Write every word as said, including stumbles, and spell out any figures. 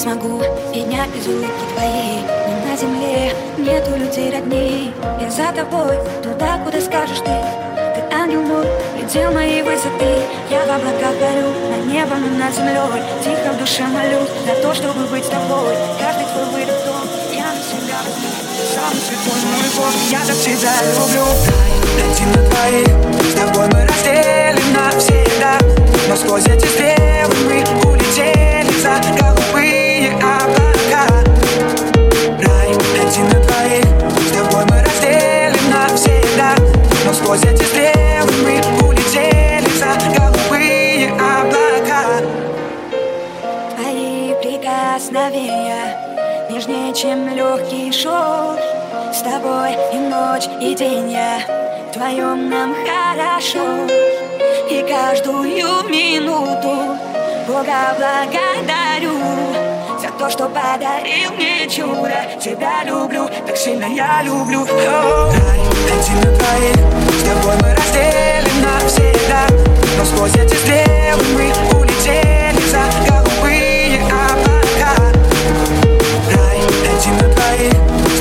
смогу поднять без улыбки твоей. Но на земле нету людей родней. Я за тобой, туда, куда скажешь ты. Ты ангел мой, предел моей высоты. Я в облаках горю, над небом и над землей. Тихо в душе молюсь за то, чтобы быть с тобой. Каждый твой выдох тон, я навсегда возьму. Самый святой мой Бог, я так тебя люблю. Летим на двоих, с тобой мы разделим навсегда. Но сквозь эти стрелы мы улетели за голубые облака. Рай, летим на двоих, с тобой мы разделим навсегда. Но сквозь эти стрелы мы улетели за голубые облака. Твои прикосновения нежнее, чем легкий шелк. С тобой и ночь, и день я вдвоем нам хорошо. И каждую минуту Бога благодарю за то, что подарил мне чудо. Тебя люблю, так сильно я люблю. Рай, летим на двоих, с тобой мы разделим навсегда. Но сквозь эти стрелы мы улетели за голубые облака. Рай, летим на двоих,